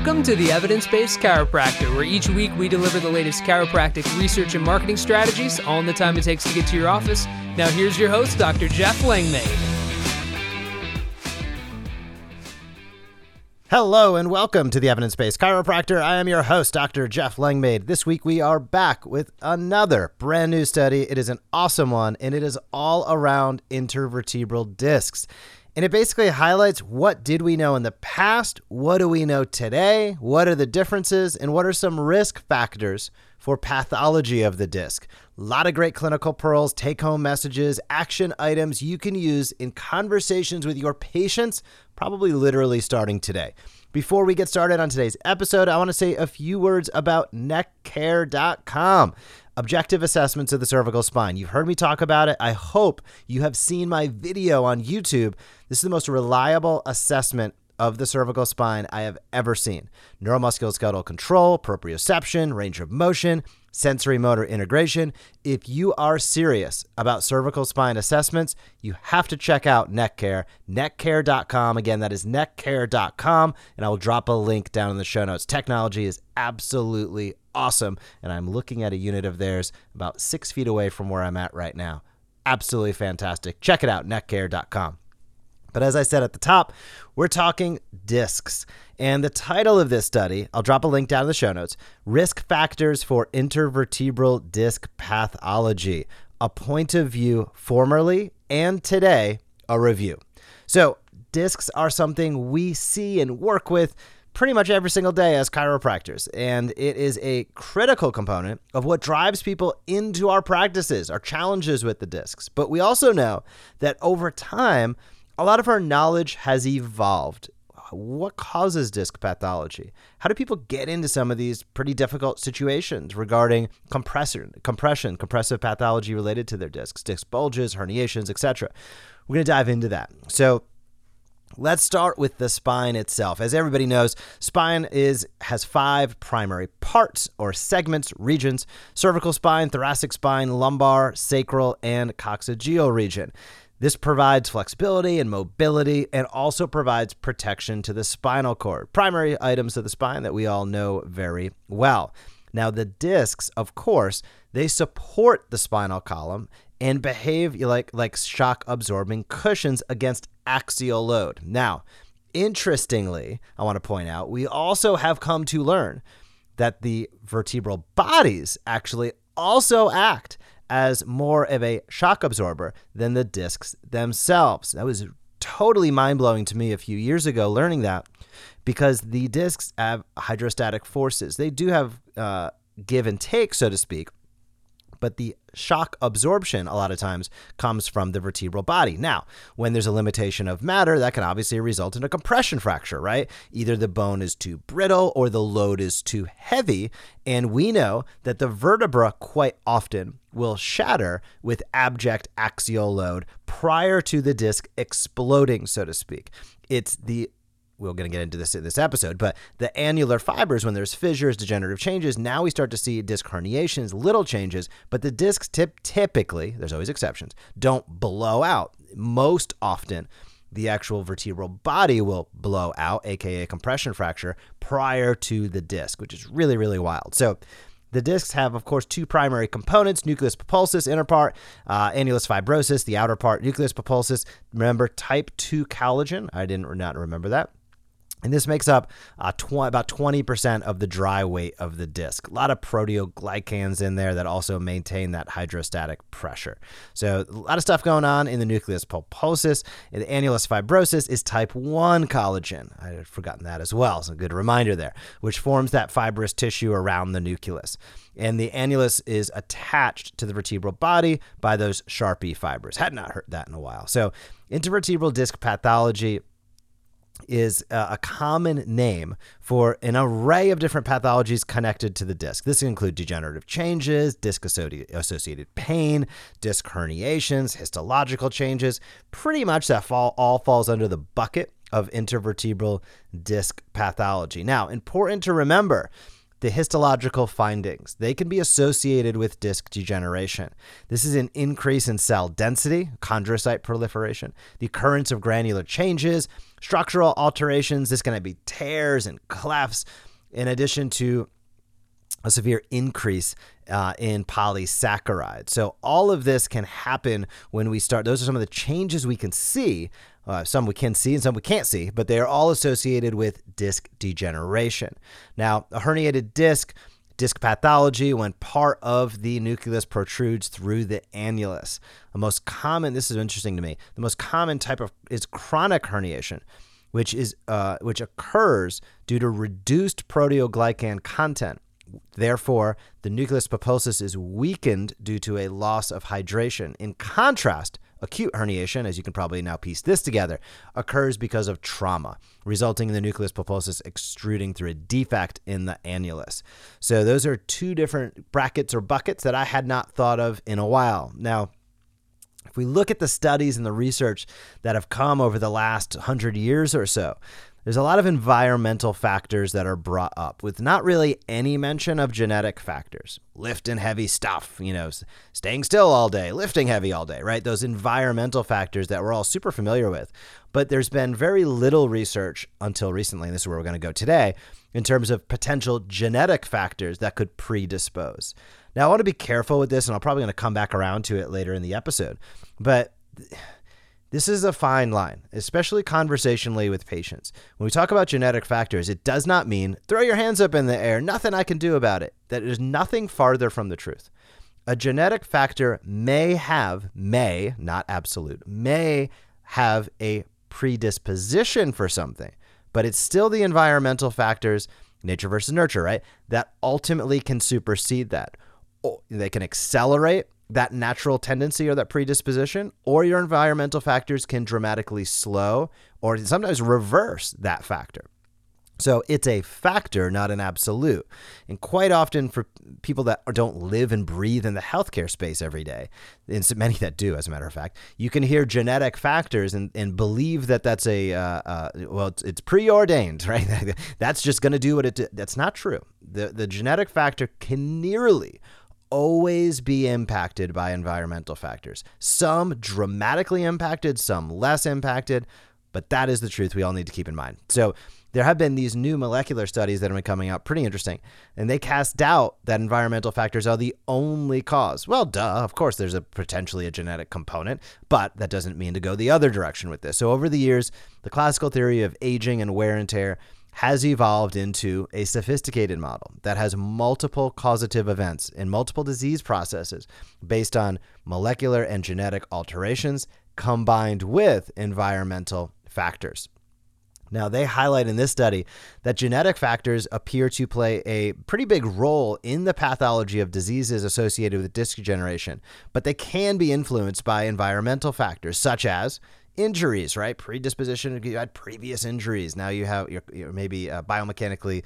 Welcome to the Evidence-Based Chiropractor, where each week we deliver the latest chiropractic research and marketing strategies, all in the time it takes to get to your office. Now here's your host, Dr. Jeff Langmaid. Hello and welcome to the Evidence-Based Chiropractor. I am your host, Dr. Jeff Langmaid. This week we are back with another brand new study. It is an awesome one, and it is all around intervertebral discs. And it basically highlights what did we know in the past, what do we know today, what are the differences, and what are some risk factors for pathology of the disc. A lot of great clinical pearls, take-home messages, action items you can use in conversations with your patients, probably literally starting today. Before we get started on today's episode, I want to say a few words about neckcare.com. Objective assessments of the cervical spine. You've heard me talk about it. I hope you have seen my video on YouTube. This is the most reliable assessment of the cervical spine I have ever seen. Neuromusculoskeletal control, proprioception, range of motion, sensory motor integration. If you are serious about cervical spine assessments, you have to check out NeckCare, neckcare.com. Again, that is neckcare.com, and I will drop a link down in the show notes. Technology is absolutely awesome, and I'm looking at a unit of theirs about 6 feet away from where I'm at right now. Absolutely fantastic. Check it out, neckcare.com. But as I said at the top, we're talking discs. And the title of this study, I'll drop a link down in the show notes, Risk Factors for Intervertebral Disc Pathology, a point of view formerly and today, a review. So discs are something we see and work with pretty much every single day as chiropractors. And it is a critical component of what drives people into our practices, our challenges with the discs. But we also know that over time, a lot of our knowledge has evolved. What causes disc pathology? How do people get into some of these pretty difficult situations regarding compression, compressive pathology related to their discs, disc bulges, herniations, etc.? We're going to dive into that. So let's start with the spine itself. As everybody knows, spine has 5 primary parts or segments, regions: cervical spine, thoracic spine, lumbar, sacral, and coccygeal region. This provides flexibility and mobility and also provides protection to the spinal cord. Primary items of the spine that we all know very well. Now, the discs, of course, they support the spinal column and behave like shock-absorbing cushions against axial load. Now, interestingly, I want to point out, we also have come to learn that the vertebral bodies actually also act as more of a shock absorber than the discs themselves. That was totally mind-blowing to me a few years ago learning that, because the discs have hydrostatic forces. They do have give and take, so to speak, but the shock absorption a lot of times comes from the vertebral body. Now, when there's a limitation of matter, that can obviously result in a compression fracture, right? Either the bone is too brittle or the load is too heavy. And we know that the vertebra quite often will shatter with abject axial load prior to the disc exploding, so to speak. We're going to get into this in this episode, but the annular fibers, when there's fissures, degenerative changes, now we start to see disc herniations, little changes, but the discs typically, there's always exceptions, don't blow out. Most often, the actual vertebral body will blow out, aka compression fracture, prior to the disc, which is really, really wild. So the discs have, of course, 2 primary components: nucleus pulposus, inner part, annulus fibrosus, the outer part, nucleus pulposus. Remember, type 2 collagen. I did not remember that. And this makes up about 20% of the dry weight of the disc. A lot of proteoglycans in there that also maintain that hydrostatic pressure. So a lot of stuff going on in the nucleus pulposus. And the annulus fibrosus is type 1 collagen. I had forgotten that as well. So a good reminder there, which forms that fibrous tissue around the nucleus. And the annulus is attached to the vertebral body by those Sharpie fibers. Had not heard that in a while. So intervertebral disc pathology is a common name for an array of different pathologies connected to the disc. This includes degenerative changes, disc-associated pain, disc herniations, histological changes. Pretty much that all falls under the bucket of intervertebral disc pathology. Now, important to remember, the histological findings. They can be associated with disc degeneration. This is an increase in cell density, chondrocyte proliferation, the occurrence of granular changes, structural alterations. This can be tears and clefts, in addition to a severe increase in polysaccharides. So all of this can happen when we start. Those are some of the changes we can see. Some we can see and some we can't see, but they are all associated with disc degeneration. Now, a herniated disc pathology, when part of the nucleus protrudes through the annulus. The most common, this is interesting to me, the most common type is chronic herniation, which occurs due to reduced proteoglycan content. Therefore, the nucleus pulposus is weakened due to a loss of hydration. In contrast, acute herniation, as you can probably now piece this together, occurs because of trauma, resulting in the nucleus pulposus extruding through a defect in the annulus. So those are two different brackets or buckets that I had not thought of in a while. Now, if we look at the studies and the research that have come over the last 100 years or so, there's a lot of environmental factors that are brought up with not really any mention of genetic factors. Lifting heavy stuff, staying still all day, lifting heavy all day, right? Those environmental factors that we're all super familiar with. But there's been very little research until recently, and this is where we're going to go today, in terms of potential genetic factors that could predispose. Now, I want to be careful with this, and I'm probably going to come back around to it later in the episode. But this is a fine line, especially conversationally with patients. When we talk about genetic factors, it does not mean throw your hands up in the air, nothing I can do about it. That is nothing farther from the truth. A genetic factor may have a predisposition for something, but it's still the environmental factors, nature versus nurture, right? That ultimately can supersede that. They can accelerate that natural tendency or that predisposition, or your environmental factors can dramatically slow or sometimes reverse that factor. So it's a factor, not an absolute. And quite often for people that don't live and breathe in the healthcare space every day, and so many that do, as a matter of fact, you can hear genetic factors and believe that that's it's preordained, right? That's just going to do what it do. That's not true. The genetic factor can nearly always be impacted by environmental factors. Some dramatically impacted, some less impacted, but that is the truth we all need to keep in mind. So there have been these new molecular studies that have been coming out, pretty interesting, and they cast doubt that environmental factors are the only cause. Well, duh, of course there's potentially a genetic component, but that doesn't mean to go the other direction with this. So over the years, the classical theory of aging and wear and tear has evolved into a sophisticated model that has multiple causative events and multiple disease processes based on molecular and genetic alterations combined with environmental factors. Now, they highlight in this study that genetic factors appear to play a pretty big role in the pathology of diseases associated with disc degeneration, but they can be influenced by environmental factors such as injuries, right? Predisposition, you had previous injuries. Now you have, you're maybe biomechanically,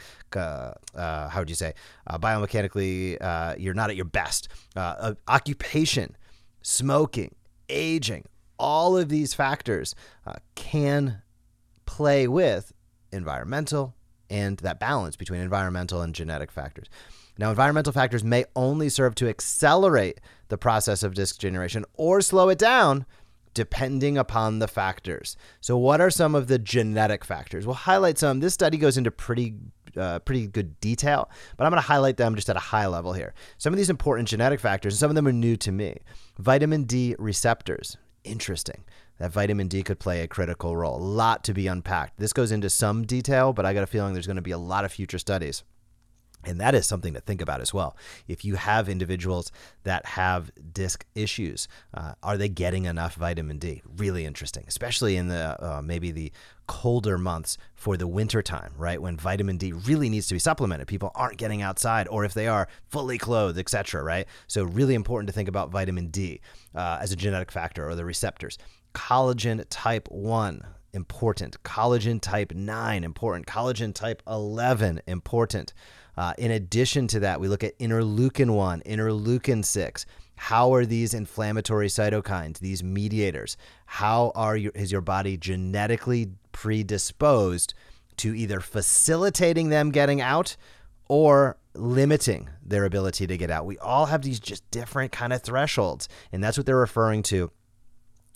you're not at your best. Occupation, smoking, aging, all of these factors can play with environmental and that balance between environmental and genetic factors. Now, environmental factors may only serve to accelerate the process of disc degeneration or slow it down, depending upon the factors. So what are some of the genetic factors? We'll highlight some. This study goes into pretty good detail, but I'm going to highlight them just at a high level here. Some of these important genetic factors, and some of them are new to me. Vitamin D receptors. Interesting. That vitamin D could play a critical role. A lot to be unpacked. This goes into some detail, but I got a feeling there's going to be a lot of future studies. And that is something to think about as well. If you have individuals that have disc issues, are they getting enough vitamin D? Really interesting, especially in the maybe the colder months for the winter time, right? When vitamin D really needs to be supplemented. People aren't getting outside, or if they are, fully clothed, etc., right? So really important to think about vitamin D as a genetic factor, or the receptors. Collagen type 1, important. Collagen type 9, important. Collagen type 11, important. In addition to that, we look at interleukin 1, interleukin 6. How are these inflammatory cytokines, these mediators, is your body genetically predisposed to either facilitating them getting out or limiting their ability to get out? We all have these just different kind of thresholds, and that's what they're referring to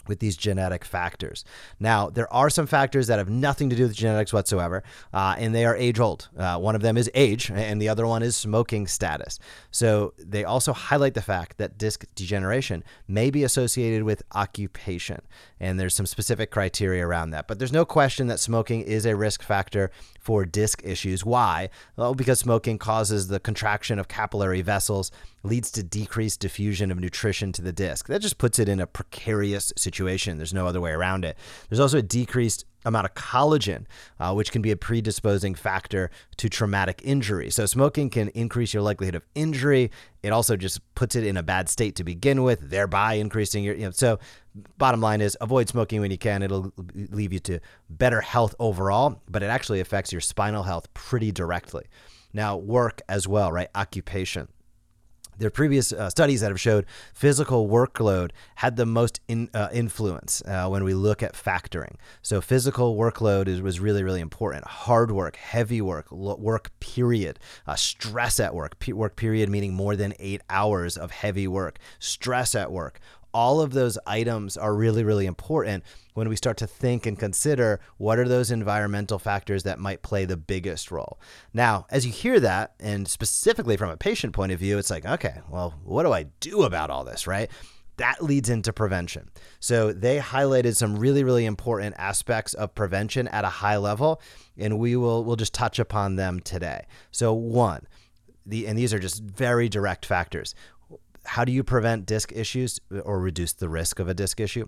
with these genetic factors. Now, there are some factors that have nothing to do with genetics whatsoever, and they are age old. One of them is age, and the other one is smoking status. So they also highlight the fact that disc degeneration may be associated with occupation, and there's some specific criteria around that. But there's no question that smoking is a risk factor for disc issues. Why? Well, because smoking causes the contraction of capillary vessels, leads to decreased diffusion of nutrition to the disc. That just puts it in a precarious situation. There's no other way around it. There's also a decreased amount of collagen, which can be a predisposing factor to traumatic injury. So smoking can increase your likelihood of injury. It also just puts it in a bad state to begin with, thereby increasing your, so bottom line is avoid smoking when you can. It'll leave you to better health overall, but it actually affects your spinal health pretty directly. Now, work as well, right? Occupation. There are previous studies that have showed physical workload had the most influence when we look at factoring. So physical workload was really, really important. Hard work, heavy work, work period, stress at work, work period meaning more than 8 hours of heavy work, stress at work. All of those items are really, really important when we start to think and consider what are those environmental factors that might play the biggest role. Now, as you hear that, and specifically from a patient point of view, it's like, okay, well, what do I do about all this, right? That leads into prevention. So they highlighted some really, really important aspects of prevention at a high level, and we'll just touch upon them today. So one, and these are just very direct factors. How do you prevent disc issues or reduce the risk of a disc issue?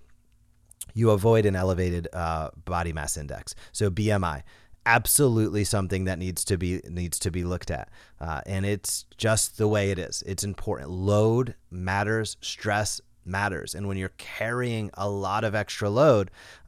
You avoid an elevated body mass index. So BMI, absolutely something that needs to be looked at. And it's just the way it is. It's important. Load matters. Stress matters. And when you're carrying a lot of extra load,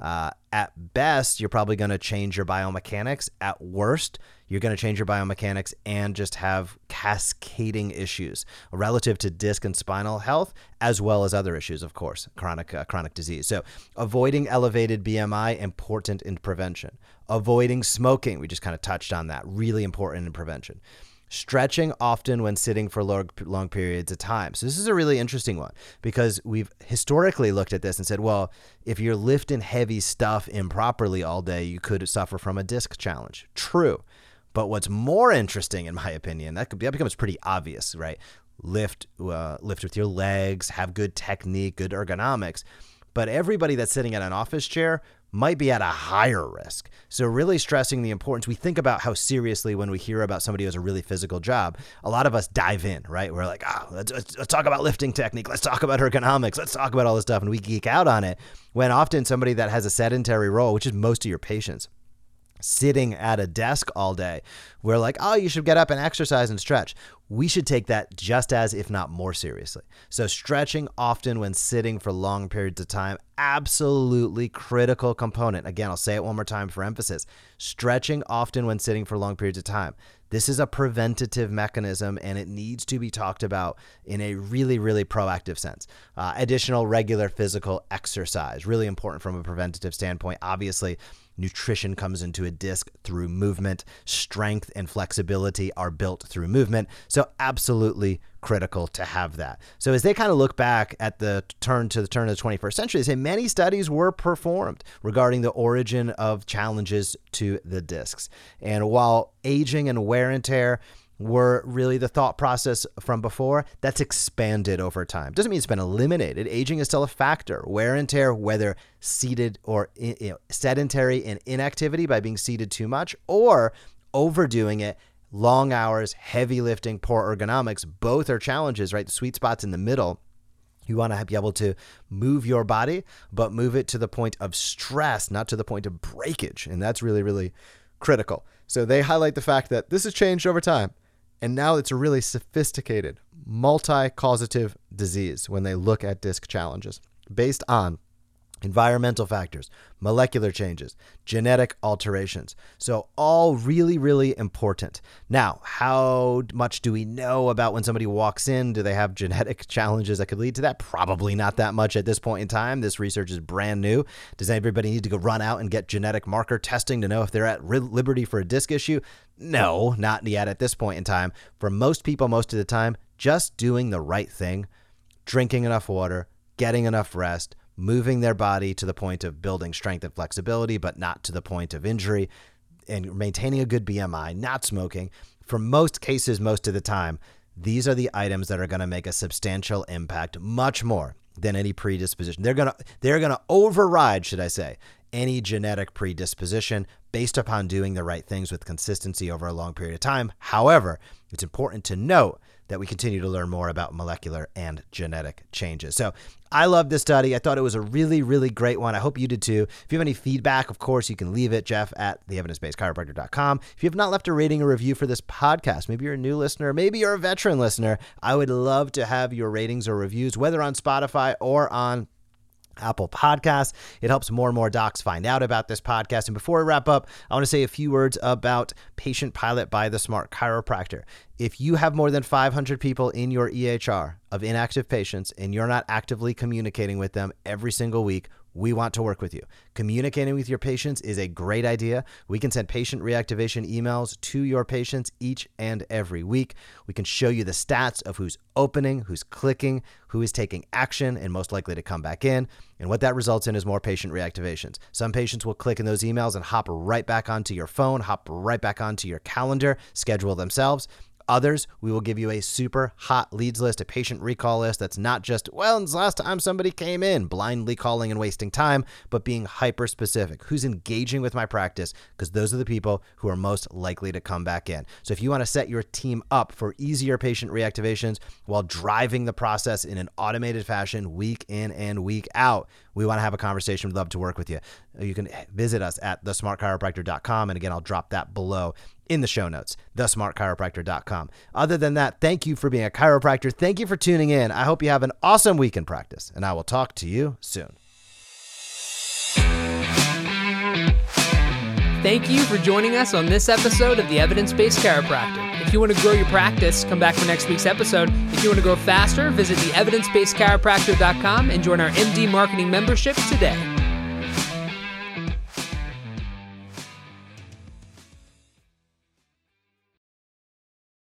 at best, you're probably going to change your biomechanics. At worst, you're going to change your biomechanics and just have cascading issues relative to disc and spinal health, as well as other issues, of course, chronic disease. So avoiding elevated BMI, important in prevention. Avoiding smoking, we just kind of touched on that, really important in prevention. Stretching often when sitting for long periods of time. So this is a really interesting one because we've historically looked at this and said, well, if you're lifting heavy stuff improperly all day, you could suffer from a disc challenge. True. But what's more interesting, in my opinion, that becomes pretty obvious, right? Lift with your legs, have good technique, good ergonomics. But everybody that's sitting at an office chair might be at a higher risk. So really stressing the importance. We think about how seriously when we hear about somebody who has a really physical job, a lot of us dive in, right? We're like, let's talk about lifting technique. Let's talk about ergonomics. Let's talk about all this stuff. And we geek out on it when often somebody that has a sedentary role, which is most of your patients, sitting at a desk all day, we're like, oh, you should get up and exercise and stretch. We should take that just as, if not more seriously. So stretching often when sitting for long periods of time, absolutely critical component. Again, I'll say it one more time for emphasis. Stretching often when sitting for long periods of time. This is a preventative mechanism, and it needs to be talked about in a really, really proactive sense. Additional regular physical exercise, really important from a preventative standpoint. Obviously, nutrition comes into a disc through movement. Strength and flexibility are built through movement. So absolutely critical to have that. So as they kind of look back at the turn of the 21st century, they say many studies were performed regarding the origin of challenges to the discs. And while aging and wear and tear were really the thought process from before, that's expanded over time. Doesn't mean it's been eliminated. Aging is still a factor. Wear and tear, whether seated or sedentary and inactivity by being seated too much or overdoing it, long hours, heavy lifting, poor ergonomics, both are challenges, right? The sweet spot's in the middle. You want to be able to move your body, but move it to the point of stress, not to the point of breakage. And that's really, really critical. So they highlight the fact that this has changed over time. And now it's a really sophisticated, multi-causative disease when they look at disc challenges based on environmental factors, molecular changes, genetic alterations. So all really, really important. Now, how much do we know about when somebody walks in? Do they have genetic challenges that could lead to that? Probably not that much at this point in time. This research is brand new. Does everybody need to go run out and get genetic marker testing to know if they're at liberty for a disc issue? No, not yet at this point in time. For most people, most of the time, just doing the right thing, drinking enough water, getting enough rest, moving their body to the point of building strength and flexibility, but not to the point of injury, and maintaining a good BMI, not smoking. For most cases, most of the time, these are the items that are going to make a substantial impact, much more than any predisposition. They're going to override, should I say, any genetic predisposition based upon doing the right things with consistency over a long period of time. However, it's important to note that we continue to learn more about molecular and genetic changes. So I love this study. I thought it was a really, really great one. I hope you did too. If you have any feedback, of course, you can leave it, Jeff at theevidencebasedchiropractor.com. If you have not left a rating or review for this podcast, maybe you're a new listener, maybe you're a veteran listener, I would love to have your ratings or reviews, whether on Spotify or on Apple Podcasts. It helps more and more docs find out about this podcast. And before we wrap up, I want to say a few words about Patient Pilot by The Smart Chiropractor. If you have more than 500 people in your EHR of inactive patients and you're not actively communicating with them every single week, we want to work with you. Communicating with your patients is a great idea. We can send patient reactivation emails to your patients each and every week. We can show you the stats of who's opening, who's clicking, who is taking action and most likely to come back in. And what that results in is more patient reactivations. Some patients will click in those emails and hop right back onto your phone, hop right back onto your calendar, schedule themselves. Others, we will give you a super hot leads list, a patient recall list that's not just, well, it's the last time somebody came in, blindly calling and wasting time, but being hyper specific. Who's engaging with my practice? Because those are the people who are most likely to come back in. So if you want to set your team up for easier patient reactivations while driving the process in an automated fashion week in and week out, we want to have a conversation. We'd love to work with you. You can visit us at thesmartchiropractor.com. And again, I'll drop that below in the show notes, thesmartchiropractor.com. Other than that, thank you for being a chiropractor. Thank you for tuning in. I hope you have an awesome week in practice, and I will talk to you soon. Thank you for joining us on this episode of the Evidence-Based Chiropractor. If you want to grow your practice, come back for next week's episode. If you want to grow faster, visit theevidencebasedchiropractor.com and join our MD Marketing membership today.